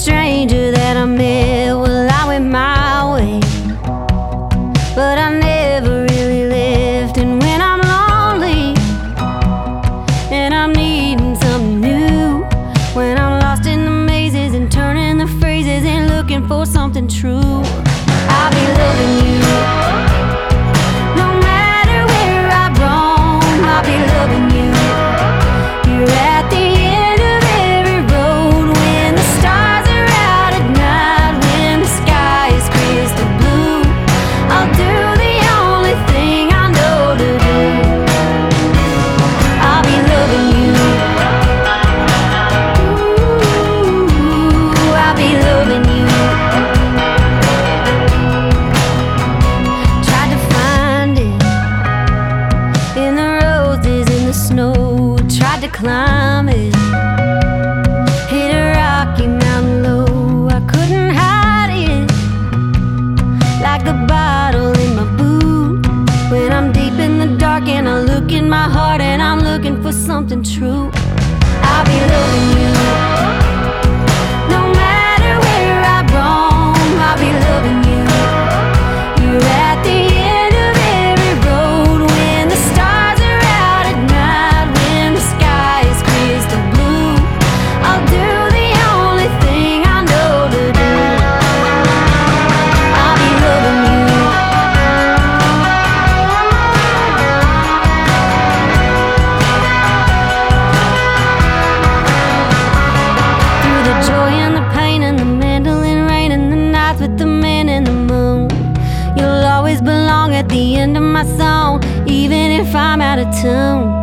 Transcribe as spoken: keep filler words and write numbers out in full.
stranger that I met, well, I went my way, but I never really left. And when I'm lonely and I'm needing something new, when I'm lost in the mazes and turning the phrases and looking for something true, I'll be loving you. No matter where I roam, I'll be loving you. You're at the end of every road when the stars are out at night, when the sky is crystal blue. I'll do the only thing I know to do. I'll be loving you. Ooh, I'll be loving you. Tried to find it in the roses, in the snow. Tried to climb it, hit a rocky mountain low. I couldn't hide it, like the bottle in my boot. When I'm deep in the dark and I look in my heart and I'm looking for something true, I'll be loving you. No matter where I roam, I'll be loving you. You're at the end of every road when the stars are out at night, when the sky is crystal blue. I'll do the only thing I know to do. I'll be loving you. Through the joy and the pain and the mandolin rain and the nights with the man and the moon, you'll always belong at the end of my song, even if I'm out of tune.